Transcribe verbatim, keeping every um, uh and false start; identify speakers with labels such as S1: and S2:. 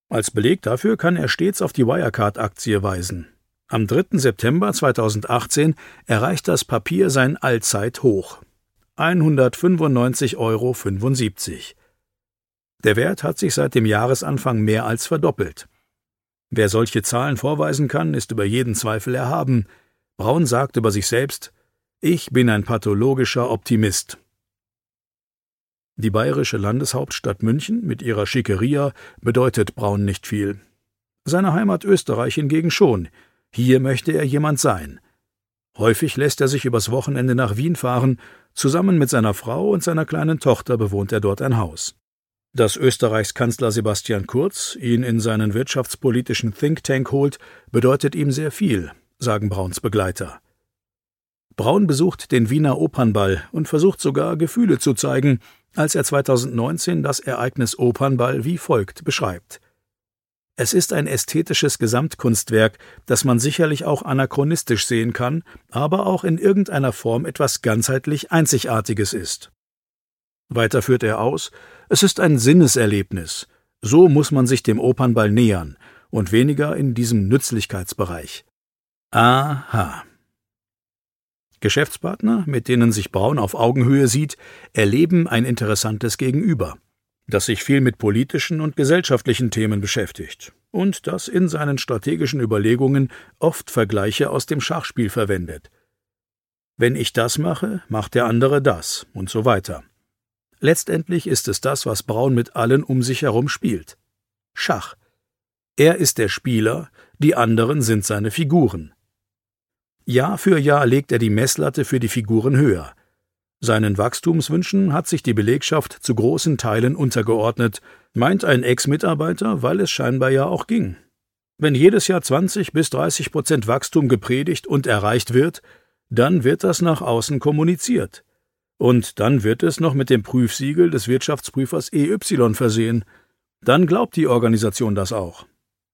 S1: Als Beleg dafür kann er stets auf die Wirecard-Aktie weisen. Am dritten September zweitausendachtzehn erreicht das Papier sein Allzeithoch: hundertfünfundneunzig Euro fünfundsiebzig. Der Wert hat sich seit dem Jahresanfang mehr als verdoppelt. Wer solche Zahlen vorweisen kann, ist über jeden Zweifel erhaben. Braun sagt über sich selbst: »Ich bin ein pathologischer Optimist.« Die bayerische Landeshauptstadt München mit ihrer Schickeria bedeutet Braun nicht viel. Seine Heimat Österreich hingegen schon. Hier möchte er jemand sein. Häufig lässt er sich übers Wochenende nach Wien fahren. Zusammen mit seiner Frau und seiner kleinen Tochter bewohnt er dort ein Haus. Dass Österreichs Kanzler Sebastian Kurz ihn in seinen wirtschaftspolitischen Think Tank holt, bedeutet ihm sehr viel, sagen Brauns Begleiter. Braun besucht den Wiener Opernball und versucht sogar, Gefühle zu zeigen, als er zweitausendneunzehn das Ereignis Opernball wie folgt beschreibt: »Es ist ein ästhetisches Gesamtkunstwerk, das man sicherlich auch anachronistisch sehen kann, aber auch in irgendeiner Form etwas ganzheitlich Einzigartiges ist.« Weiter führt er aus: »Es ist ein Sinneserlebnis. So muss man sich dem Opernball nähern und weniger in diesem Nützlichkeitsbereich.« Aha. Geschäftspartner, mit denen sich Braun auf Augenhöhe sieht, erleben ein interessantes Gegenüber, das sich viel mit politischen und gesellschaftlichen Themen beschäftigt und das in seinen strategischen Überlegungen oft Vergleiche aus dem Schachspiel verwendet. Wenn ich das mache, macht der andere das und so weiter. Letztendlich ist es das, was Braun mit allen um sich herum spielt: Schach. Er ist der Spieler, die anderen sind seine Figuren. Jahr für Jahr legt er die Messlatte für die Figuren höher. Seinen Wachstumswünschen hat sich die Belegschaft zu großen Teilen untergeordnet, meint ein Ex-Mitarbeiter, weil es scheinbar ja auch ging. Wenn jedes Jahr zwanzig bis dreißig Prozent Wachstum gepredigt und erreicht wird, dann wird das nach außen kommuniziert. Und dann wird es noch mit dem Prüfsiegel des Wirtschaftsprüfers E Y versehen. Dann glaubt die Organisation das auch.